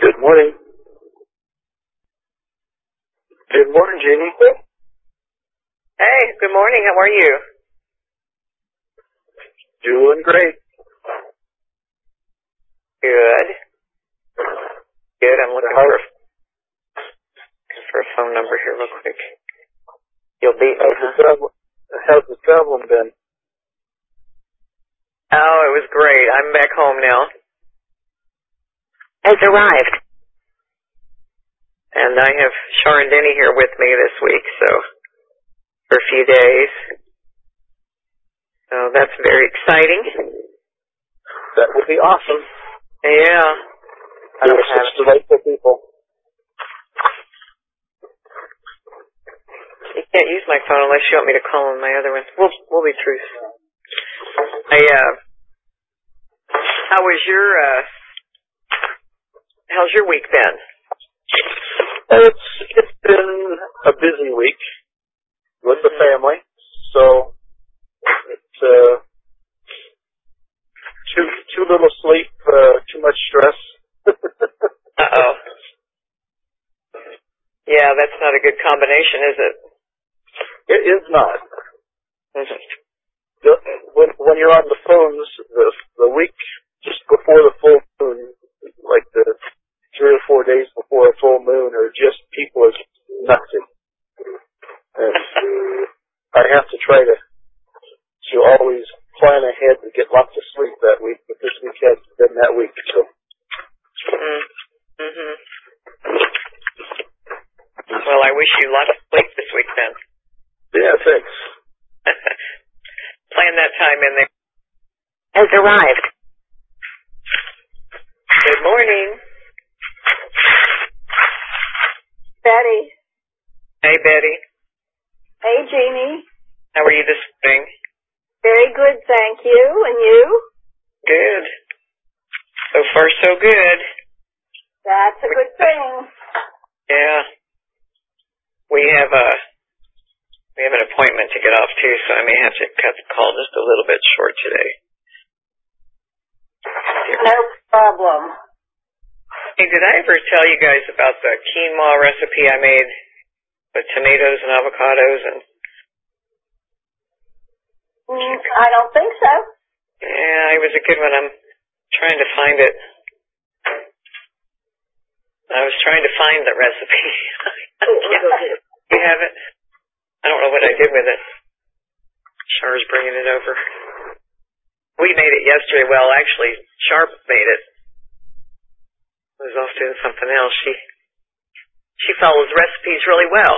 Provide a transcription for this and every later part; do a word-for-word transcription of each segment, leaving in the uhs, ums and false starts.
Good morning. Good morning, Jeannie. Hey, good morning. How are you? Doing great. Good. Good. I'm looking for, for a phone number here real quick. You'll beat me, How's huh? the travel? How's the traveling been? Oh, it was great. I'm back home now. Has arrived. And I have Char and Denny here with me this week, so for a few days. So that's very exciting. That would be awesome. Yeah. I They don't were have such delightful people. You can't use my phone unless you want me to call on my other one. We'll we'll be truth. I uh how was your uh how's your week been? It's it's been a busy week with the family, so it's uh too too little sleep, uh, too much stress. Uh oh. Yeah, that's not a good combination, is it? It is not. Is it? The, when when you're on the phones, the the week just before the full moon, like the three or four days before a full moon, are just people are nuts. And I have to try to to always plan ahead to get lots of sleep that week, but this week hasn't been that week. So. Mm. Mhm. Well, I wish you lots of sleep this week then. Yeah, thanks. Plan that time in there. Has arrived. Good morning. Betty. Hey, Betty. Hey, Jeannie. How are you this morning? Very good, thank you. And you? Good. So far, so good. That's a good thing. Yeah. We have a we have an appointment to get off too, so I may have to cut the call just a little bit short today. No problem. Hey, did I ever tell you guys about the quinoa recipe I made with tomatoes and avocados and? Mm, I don't think so. Yeah, it was a good one. I'm trying to find it. I was trying to find the recipe. Yeah. You have it? I don't know what I did with it. Char's bringing it over. We made it yesterday. Well, actually, Char made it. I was off doing something else. She she follows recipes really well.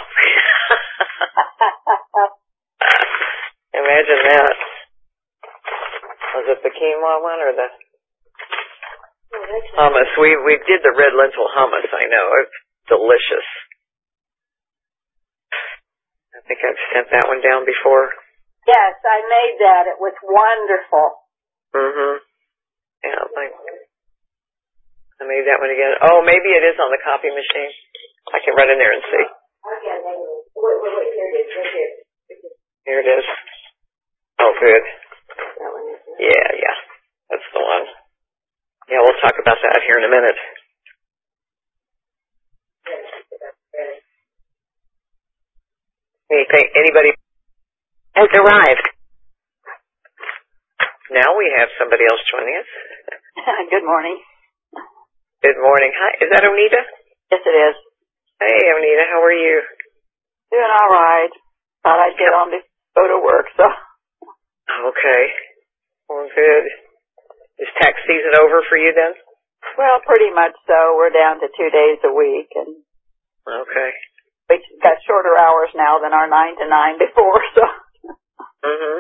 Imagine that. Was it the quinoa one or the hummus? We we did the red lentil hummus. I know it's delicious. I think I've sent that one down before. Yes, I made that. It was wonderful. Mhm. Yeah, like I made that one again. Oh, maybe it is on the copy machine. I can run in there and see. Okay, wait, wait, wait. Here it is. Right here. Here it is. Oh, good. That one is it. Yeah, yeah. That's the one. Yeah, we'll talk about that here in a minute. Anything, anybody has arrived. Now we have somebody else joining us. Good morning. Good morning. Hi, is that Onita? Yes, it is. Hey, Onita, how are you? Doing all right. Thought I'd get on to go to work, so. Okay. Well, good. Is tax season over for you then? Well, pretty much so. We're down to two days a week, and okay. we got shorter hours now than our nine to nine before, so. Mhm.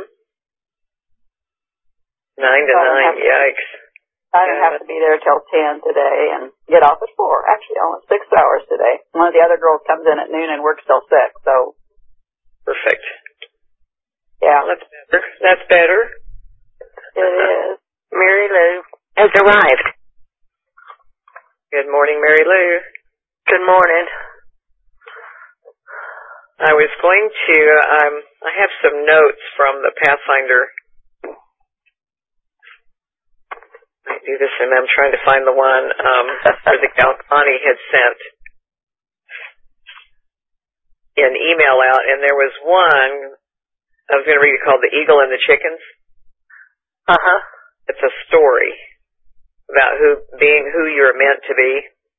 Nine to so nine. to, Yikes. I don't yeah. have to be there till ten today and get off at four. Actually, almost six hours today. One of the other girls comes in at noon and works till six, so. Perfect. Yeah. Well, that's better. That's better. It is. Mary Lou has arrived. Good morning, Mary Lou. Good morning. I was going to, um, I have some notes from the Pathfinder. do this, and I'm trying to find the one um, where the gal Connie had sent an email out, and there was one I was going to read it called "The Eagle and the Chickens." Uh huh. It's a story about who being who you're meant to be.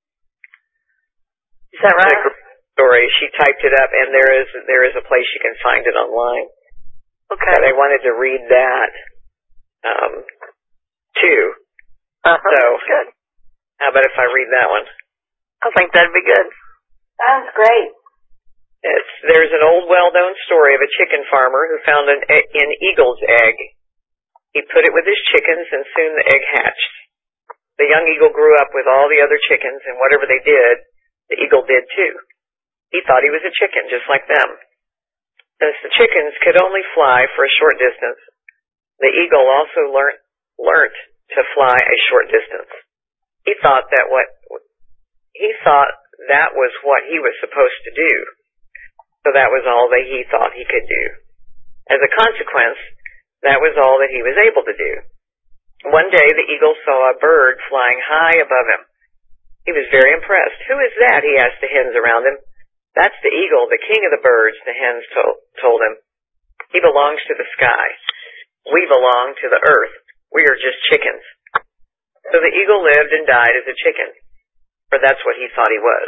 Is that right? It's a story. She typed it up, and there is there is a place you can find it online. Okay. But I wanted to read that um, too. Uh huh. So, that's good. How about if I read that one? I think that'd be good. Sounds great. It's, there's an old, well-known story of a chicken farmer who found an, an eagle's egg. He put it with his chickens, and soon the egg hatched. The young eagle grew up with all the other chickens, and whatever they did, the eagle did too. He thought he was a chicken, just like them. Since the chickens could only fly for a short distance, the eagle also learnt, learnt to fly a short distance. He thought that what, he thought that was what he was supposed to do. So that was all that he thought he could do. As a consequence, that was all that he was able to do. One day, the eagle saw a bird flying high above him. He was very impressed. "Who is that?" he asked the hens around him. "That's the eagle, the king of the birds," the hens to- told him. "He belongs to the sky. We belong to the earth. We are just chickens." So the eagle lived and died as a chicken, for that's what he thought he was.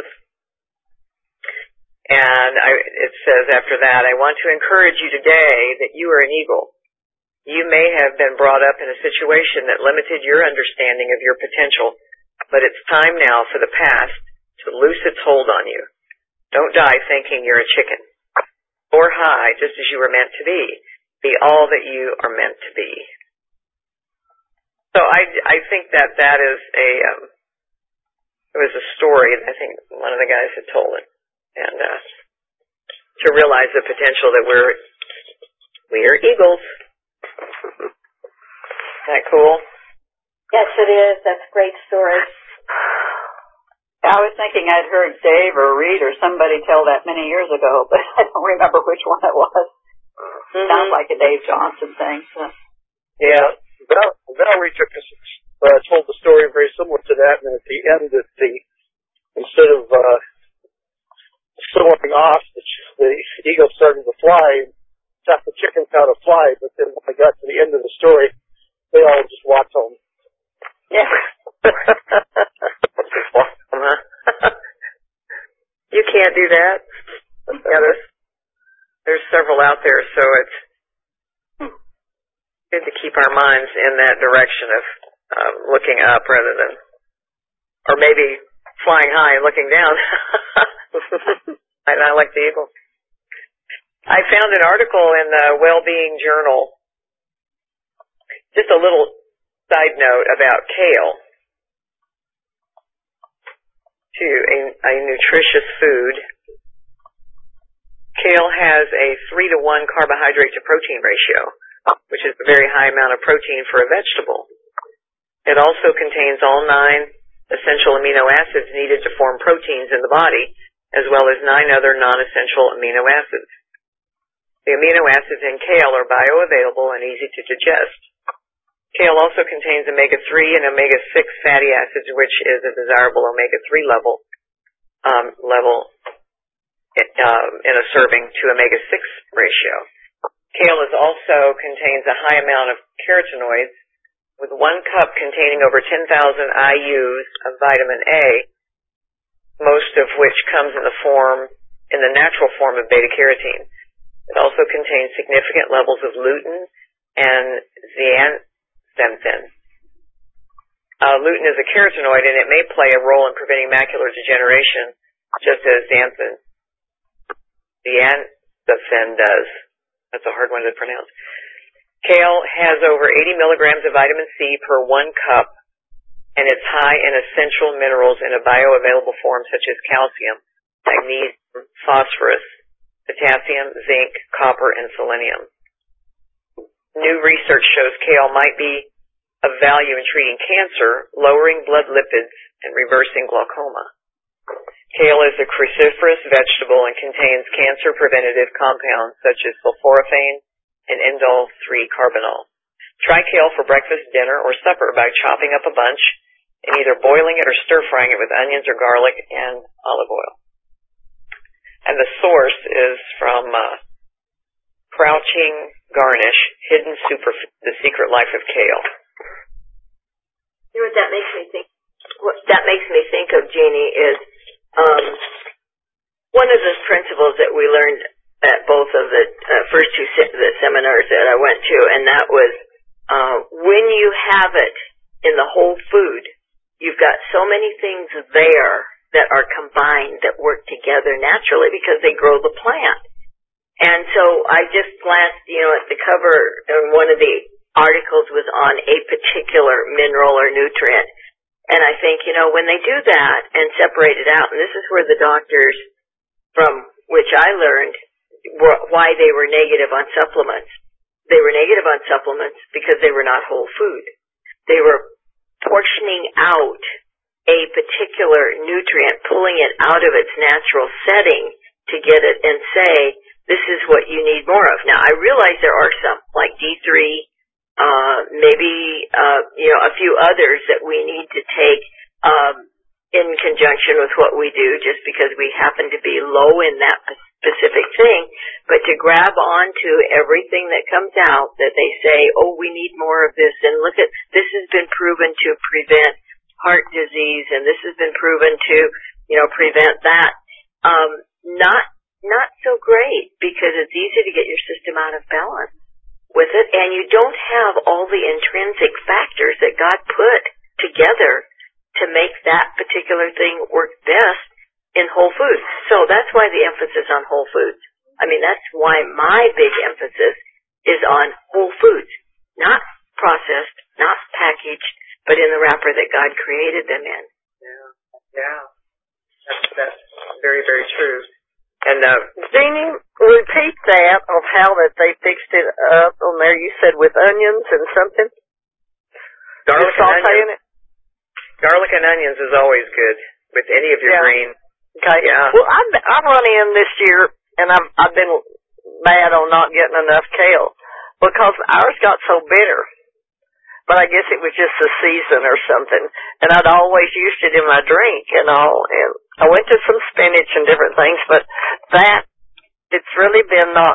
And I, it says after that, "I want to encourage you today that you are an eagle. You may have been brought up in a situation that limited your understanding of your potential, but it's time now for the past to loose its hold on you. Don't die thinking you're a chicken. Soar high just as you were meant to be. Be all that you are meant to be." So I, I think that that is a, um, it was a story, I think one of the guys had told it. And uh, to realize the potential that we're, we are eagles. Isn't that cool? Yes, it is. That's a great story. I was thinking I'd heard Dave or Reed or somebody tell that many years ago, but I don't remember which one it was. Mm-hmm. Sounds like a Dave Johnson thing. So. Yeah, Val, Valerie took us, uh, told the story very similar to that, and at the end, of the instead of uh, soaring off, the, the eagle started to fly, and taught the chickens how to fly, but then when I got to the end of the story, they all just walked home. Yeah. You can't do that. Yeah, there's there's several out there, so it's good to keep our minds in that direction of um, looking up rather than, or maybe flying high and looking down. I, I like the eagle. I found an article in the Wellbeing Journal, just a little side note about kale, to a, a nutritious food. Kale has a three to one carbohydrate to protein ratio, which is a very high amount of protein for a vegetable. It also contains all nine essential amino acids needed to form proteins in the body, as well as nine other non-essential amino acids. The amino acids in kale are bioavailable and easy to digest. Kale also contains omega three and omega six fatty acids, which is a desirable omega three level um, level um, in a serving to omega six ratio. Kale is also contains a high amount of carotenoids, with one cup containing over ten thousand I U's of vitamin A, most of which comes in the form in the natural form of beta carotene. It also contains significant levels of lutein and zeaxanthin. Uh, lutein is a carotenoid, and it may play a role in preventing macular degeneration, just as xanthin, zeaxanthin does. That's a hard one to pronounce. Kale has over eighty milligrams of vitamin C per one cup, and it's high in essential minerals in a bioavailable form such as calcium, magnesium, phosphorus, potassium, zinc, copper, and selenium. New research shows kale might be of value in treating cancer, lowering blood lipids, and reversing glaucoma. Kale is a cruciferous vegetable and contains cancer-preventative compounds such as sulforaphane and indole three carbinol. Try kale for breakfast, dinner, or supper by chopping up a bunch and either boiling it or stir-frying it with onions or garlic and olive oil. And the source is from uh, Crouching Garnish, Hidden Superfood, The Secret Life of Kale. You know what that makes me think? What that makes me think of, Jeannie, is um, one of the principles that we learned at both of the uh, first two se- the seminars that I went to, and that was uh, when you have it in the whole food, you've got so many things there that are combined that work together naturally because they grow the plant. And so I just glanced, you know, at the cover, and one of the articles was on a particular mineral or nutrient. And I think, you know, when they do that and separate it out, and this is where the doctors, from which I learned were, why they were negative on supplements. They were negative on supplements because they were not whole food. They were portioning out a particular nutrient, pulling it out of its natural setting to get it and say, this is what you need more of. Now, I realize there are some, like D three, uh, maybe, uh, you know, a few others that we need to take, um, in conjunction with what we do just because we happen to be low in that specific thing, but to grab onto everything that comes out that they say, oh, we need more of this, and look at, this has been proven to prevent heart disease, and this has been proven to, you know, prevent that. Um, not, not so great because it's easy to get your system out of balance with it, and you don't have all the intrinsic factors that God put together to make that particular thing work best in whole foods. So that's why the emphasis on whole foods. I mean, that's why my big emphasis is on whole foods, not processed, not packaged, but in the wrapper that God created them in. Yeah, yeah. That's, that's very, very true. And, uh, Jeannie, repeat that of how that they fixed it up on there. You said with onions and something? garlic and onions. It? Garlic and onions is always good with any of your yeah. green. Okay. Yeah. Well, I've, I've run in this year, and I've, I've been mad on not getting enough kale because ours got so bitter. But I guess it was just the season or something. And I'd always used it in my drink and all. And I went to some spinach and different things, but that, it's really been not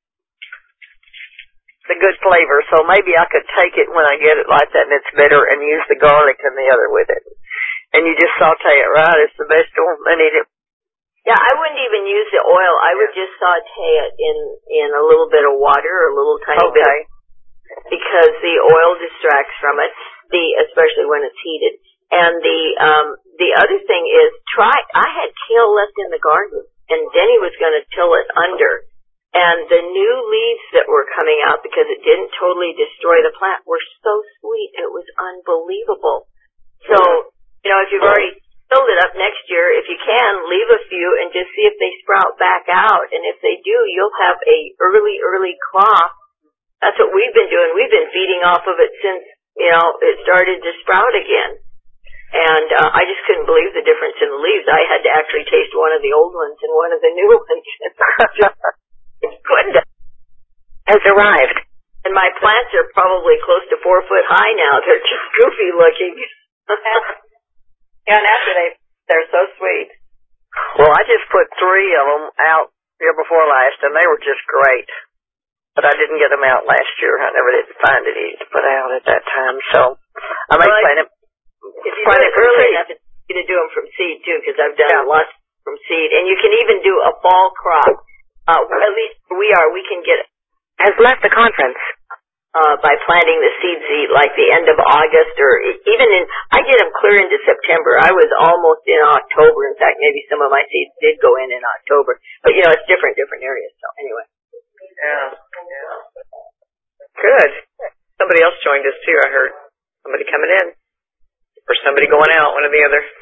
the good flavor. So maybe I could take it when I get it like that and it's bitter and use the garlic and the other with it. And you just saute it right. It's the best one. I need it. Yeah, I wouldn't even use the oil. I would just saute it in, in a little bit of water or a little tiny okay. bit of, because the oil distracts from it, the especially when it's heated. And the um the other thing is try I had kale left in the garden and Denny was going to till it under, and the new leaves that were coming out because it didn't totally destroy the plant were so sweet. It was unbelievable. So, you know, if you've already filled it up next year, if you can, leave a few and just see if they sprout back out, and if they do, you'll have a early early crop. That's what we've been doing. We've been feeding off of it since, you know, it started to sprout again. And uh, I just couldn't believe the difference in the leaves. I had to actually taste one of the old ones and one of the new ones. Couldn't. Has arrived. And my plants are probably close to four foot high now. They're just goofy looking. Yeah, and after they, they're so sweet. Well, I just put three of them out year before last, and they were just great. But I didn't get them out last year. I never did find it easy to put out at that time. So I may well, plant it. If you do it early enough, it's easy to do them from seed too, because I've done yeah. lots from seed. And you can even do a fall crop. Uh, at least we are. We can get has left the conference uh, by planting the seed seed like the end of August or even in. I did them clear into September. I was almost in October. In fact, maybe some of my seeds did go in in October. But you know, it's different different areas. So anyway. Yeah. Yeah. Good. Somebody else joined us too, I heard. Somebody coming in. Or somebody going out, one or the other.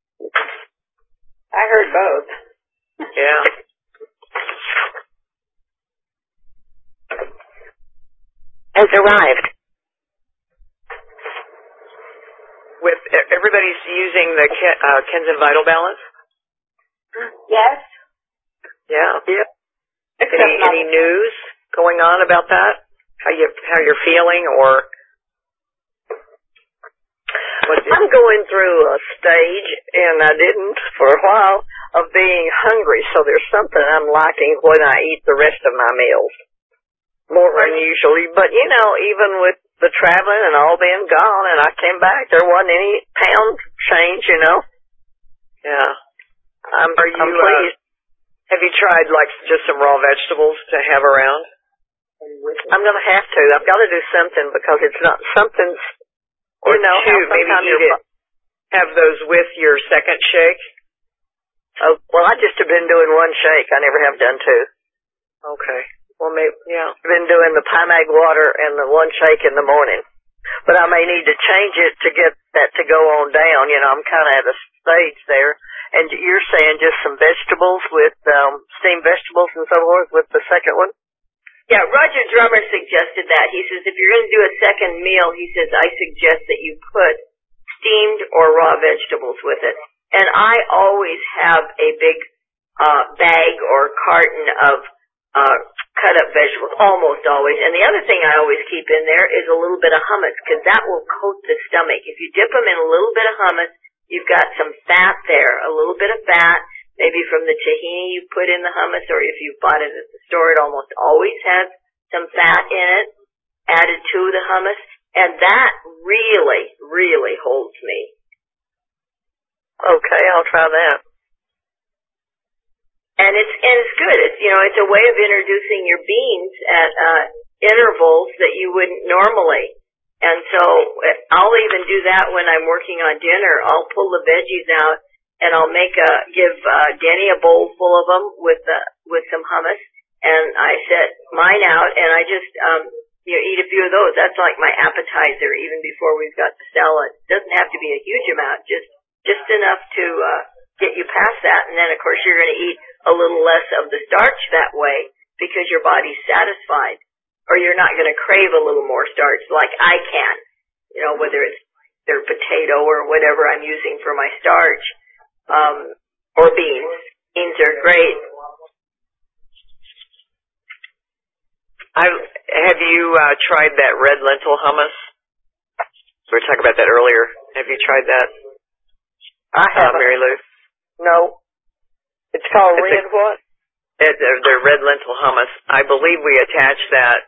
I heard both. Yeah. Has arrived. With everybody's using the uh, Kenzen Vital Balance? Yes. Yeah. Yeah. Any, any news going on about that? how you how you're feeling, or what? I'm going through a stage, and I didn't for a while, of being hungry. So there's something I'm lacking when I eat the rest of my meals, more than usually. But you know, even with the traveling and all being gone, and I came back, there wasn't any pound change. You know. Yeah. I'm, Are you? I'm pleased. Uh, have you tried like just some raw vegetables to have around? I'm going to have to. I've got to do something because it's not something's. Or you know, two, maybe eat it. Have those with your second shake. Oh, well, I just have been doing one shake. I never have done two. Okay. Well, maybe, yeah. I've been doing the Pimag water and the one shake in the morning. But I may need to change it to get that to go on down. You know, I'm kind of at a stage there. And you're saying just some vegetables with, um, steamed vegetables and so forth with the second one? Yeah, Roger Drummer suggested that. He says if you're going to do a second meal, he says, I suggest that you put steamed or raw vegetables with it. And I always have a big uh bag or carton of uh cut up vegetables, almost always. And the other thing I always keep in there is a little bit of hummus, because that will coat the stomach. If you dip them in a little bit of hummus, you've got some fat there, a little bit of fat. Maybe from the tahini you put in the hummus, or if you bought it at the store, it almost always has some fat in it added to the hummus. And that really, really holds me. Okay, I'll try that. And it's, and it's good. It's, you know, it's a way of introducing your beans at, uh, intervals that you wouldn't normally. And so I'll even do that when I'm working on dinner. I'll pull the veggies out, and I'll make a, give, uh, Denny a bowl full of them with, uh, with some hummus. And I set mine out, and I just, um, you know, eat a few of those. That's like my appetizer, even before we've got the salad. It doesn't have to be a huge amount, just, just enough to, uh, get you past that. And then, of course, you're going to eat a little less of the starch that way because your body's satisfied. Or you're not going to crave a little more starch like I can, you know, whether it's their potato or whatever I'm using for my starch. Um, or beans. Beans are great. I have you uh, tried that red lentil hummus? We were talking about that earlier. Have you tried that? I haven't. Uh, Mary Lou? No. It's called it's red a, what? It, they're, they're red lentil hummus. I believe we attached that,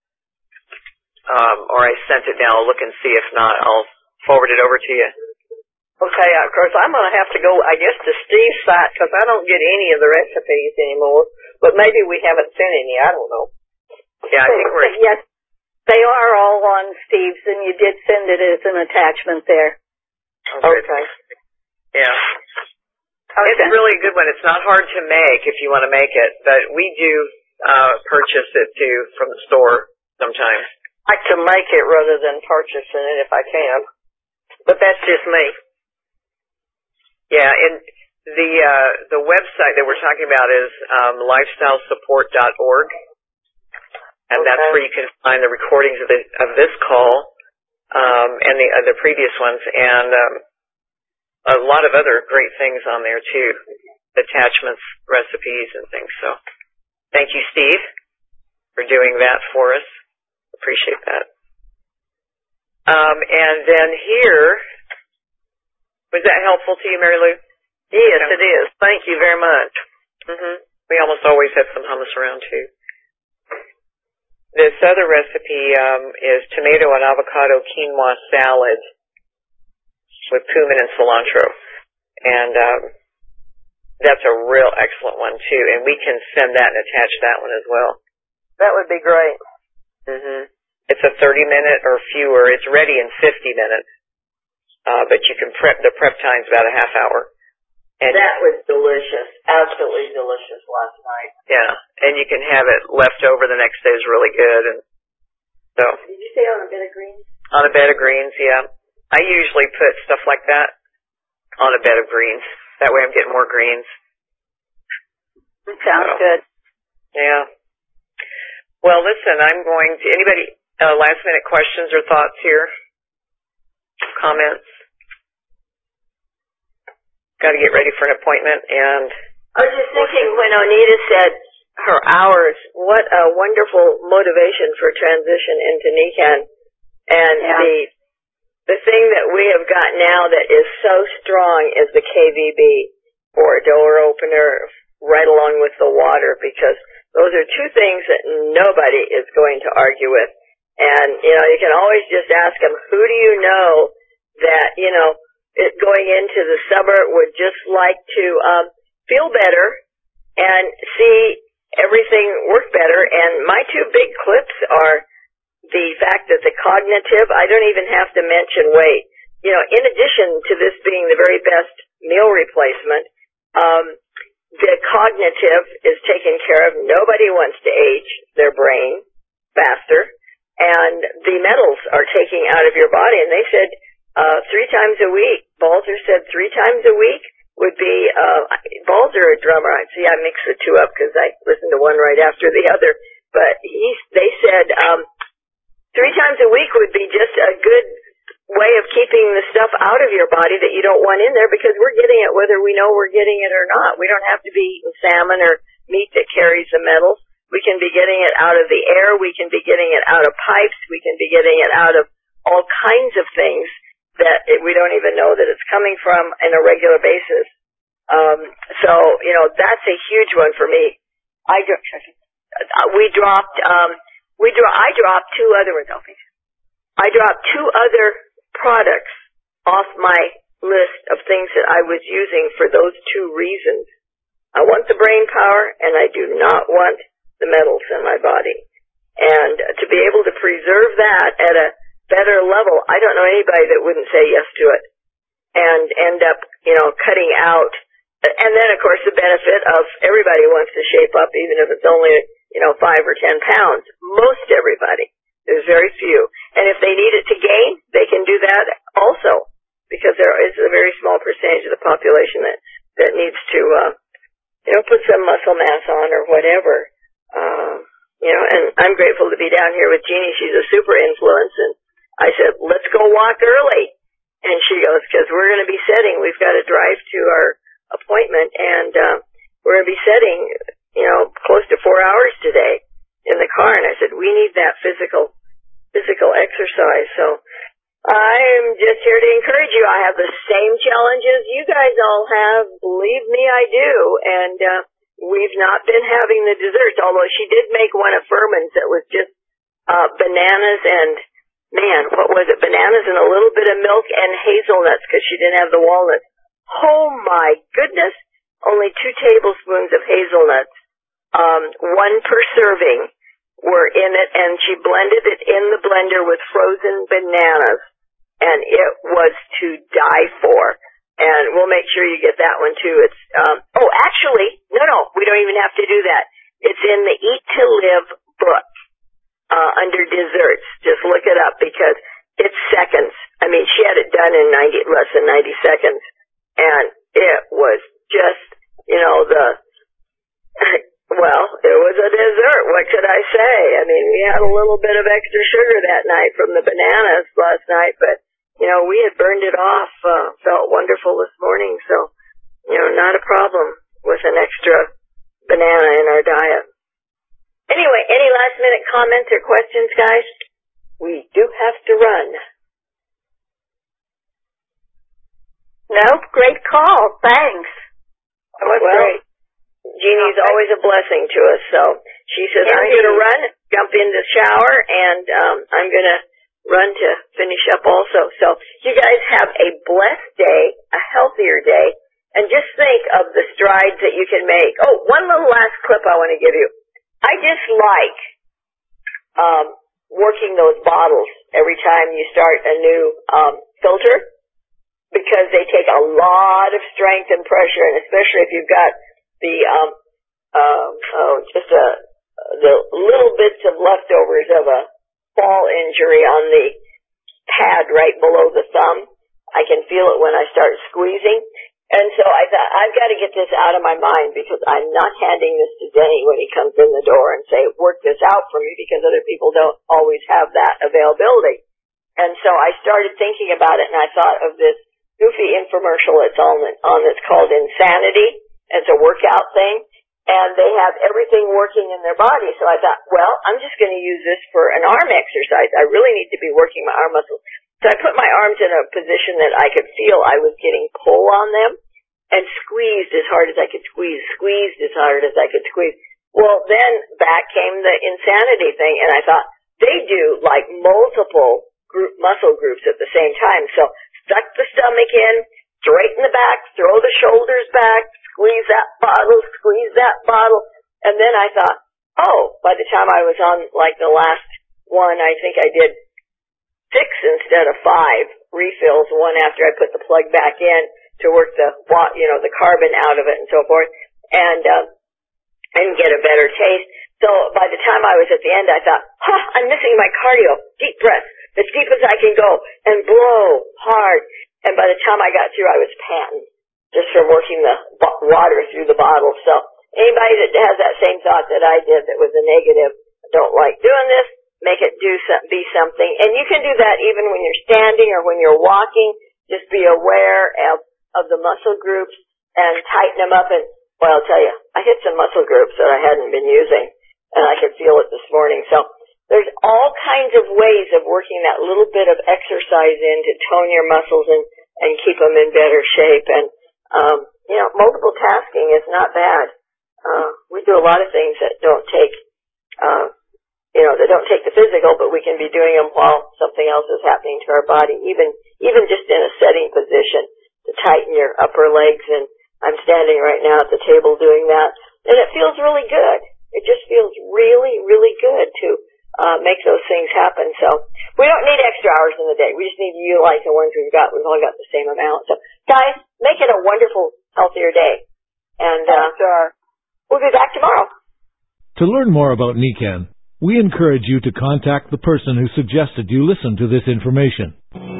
um, or I sent it down. I'll look and see. If not, I'll forward it over to you. Okay, of course, I'm going to have to go, I guess, to Steve's site because I don't get any of the recipes anymore. But maybe we haven't sent any. I don't know. Yeah, I think we're... Yes, they are all on Steve's, and you did send it as an attachment there. Okay. okay. Yeah. Okay. It's really a good one. It's not hard to make if you want to make it, but we do uh purchase it, too, from the store sometimes. I like to make it rather than purchasing it if I can. But that's just me. Yeah, and the uh, the website that we're talking about is um, lifestyle support dot org, and okay. That's where you can find the recordings of, the, of this call um, and the uh, the previous ones, and um, a lot of other great things on there too, attachments, recipes, and things. So, thank you, Steve, for doing that for us. Appreciate that. Um, and then here. Was that helpful to you, Mary Lou? Yes, it is. Thank you very much. Mm-hmm. We almost always have some hummus around, too. This other recipe um, is tomato and avocado quinoa salad with cumin and cilantro. And um, that's a real excellent one, too. And we can send that and attach that one as well. That would be great. Mm-hmm. It's a thirty-minute or fewer. It's ready in fifty minutes. Uh, but you can prep, the prep time's about a half hour. And that was delicious. Absolutely delicious last night. Yeah. And you can have it left over the next day is really good. And so. Did you say on a bed of greens? On a bed of greens, yeah. I usually put stuff like that on a bed of greens. That way I'm getting more greens. Sounds so, good. Yeah. Well, listen, I'm going to, anybody, uh, last minute questions or thoughts here? Comments? Got to get ready for an appointment, and I was just thinking when Onita said her hours. What a wonderful motivation for transition into Nikan. And yeah. the the thing that we have got now that is so strong is the K V B, or door opener, right along with the water, because those are two things that nobody is going to argue with. And, you know, you can always just ask them, who do you know that, you know, it, going into the summer would just like to um, feel better and see everything work better. And my two big clips are the fact that the cognitive, I don't even have to mention weight. You know, in addition to this being the very best meal replacement, um, the cognitive is taken care of. Nobody wants to age their brain faster. And the metals are taking out of your body. And they said uh, three times a week. Balzer said three times a week would be, uh, Balzer a drummer. See, I mixed the two up because I listened to one right after the other. But he, they said um, three times a week would be just a good way of keeping the stuff out of your body that you don't want in there, because we're getting it whether we know we're getting it or not. We don't have to be eating salmon or meat that carries the metals. We can be getting it out of the air. We can be getting it out of pipes. We can be getting it out of all kinds of things that it, we don't even know that it's coming from on a regular basis. Um, so, you know, that's a huge one for me. I we dropped, um, we dro- I dropped two other results. I dropped two other products off my list of things that I was using for those two reasons. I want the brain power, and I do not want the metals in my body. And to be able to preserve that at a better level, I don't know anybody that wouldn't say yes to it and end up, you know, cutting out. And then, of course, the benefit of everybody wants to shape up, even if it's only, you know, five or ten pounds. Most everybody. There's very few. And if they need it to gain, they can do that also, because there is a very small percentage of the population that, that needs to, uh, you know, put some muscle mass on or whatever. Uh, you know, and I'm grateful to be down here with Jeannie. She's a super influence. And I said, let's go walk early. And she goes, because we're going to be setting. We've got to drive to our appointment, and uh, we're going to be setting, you know, close to four hours today in the car. And I said, we need that physical, physical exercise. So I'm just here to encourage you. I have the same challenges you guys all have. Believe me, I do. And, uh, we've not been having the desserts, although she did make one of Furman's that was just, uh, bananas and, man, what was it? Bananas and a little bit of milk and hazelnuts, because she didn't have the walnuts. Oh my goodness. Only two tablespoons of hazelnuts. Um, one per serving were in it, and she blended it in the blender with frozen bananas, and it was to die for. And we'll make sure you get that one too. It's, um, oh, actually, no, no, we don't even have to do that. It's in the Eat to Live book, uh, under desserts. Just look it up, because it's seconds. I mean, she had it done in ninety, less than ninety seconds, and it was just, you know, the, well, it was a dessert. What could I say? I mean, we had a little bit of extra sugar that night from the bananas last night, but, you know, we had burned it off. Uh, felt wonderful this morning. So, you know, not a problem with an extra banana in our diet. Anyway, any last minute comments or questions, guys? We do have to run. Nope, great call. Thanks. That was well, great. Jeannie's okay. Always a blessing to us. So she says, Indeed. I'm going to run, jump in the shower, and um, I'm going to run to finish up also. So you guys have a blessed day, a healthier day, and just think of the strides that you can make. Oh, one little last clip I want to give you. I dislike um, working those bottles every time you start a new um, filter, because they take a lot of strength and pressure, and especially if you've got the um um oh just a the little bits of leftovers of a fall injury on the pad right below the thumb. I can feel it when I start squeezing. And so I thought, I've got to get this out of my mind, because I'm not handing this to Denny when he comes in the door and say, work this out for me, because other people don't always have that availability. And so I started thinking about it, and I thought of this goofy infomercial that's on, on that's called Insanity. It's a workout thing, and they have everything working in their body. So I thought, well, I'm just going to use this for an arm exercise. I really need to be working my arm muscles. So I put my arms in a position that I could feel I was getting pull on them and squeezed as hard as I could squeeze, squeezed as hard as I could squeeze. Well, then back came the insanity thing, and I thought, they do like multiple group muscle groups at the same time. So suck the stomach in, straighten the back, throw the shoulders back, squeeze that bottle, squeeze that bottle. And then I thought, oh, by the time I was on like the last one, I think I did six instead of five refills, one after I put the plug back in to work the, you know, the carbon out of it and so forth, and, uh, and get a better taste. So by the time I was at the end, I thought, huh, I'm missing my cardio. Deep breath, as deep as I can go, and blow hard. And by the time I got through, I was panting just from working the water through the bottle. So anybody that has that same thought that I did that was a negative, don't like doing this, make it do some, be something. And you can do that even when you're standing or when you're walking. Just be aware of, of the muscle groups and tighten them up. And, well, I'll tell you, I hit some muscle groups that I hadn't been using, and I could feel it this morning. So there's all kinds of ways of working that little bit of exercise in to tone your muscles and, and keep them in better shape. And, um, you know, multiple tasking is not bad. Uh, we do a lot of things that don't take, uh, you know, that don't take the physical, but we can be doing them while something else is happening to our body, even, even just in a sitting position to tighten your upper legs. And I'm standing right now at the table doing that, and it feels really good. It just feels really, really good to uh make those things happen. So we don't need extra hours in the day. We just need to utilize the ones we've got. We've all got the same amount. So guys, make it a wonderful, healthier day. And uh Sure. We'll be back tomorrow. To learn more about Nican, we encourage you to contact the person who suggested you listen to this information.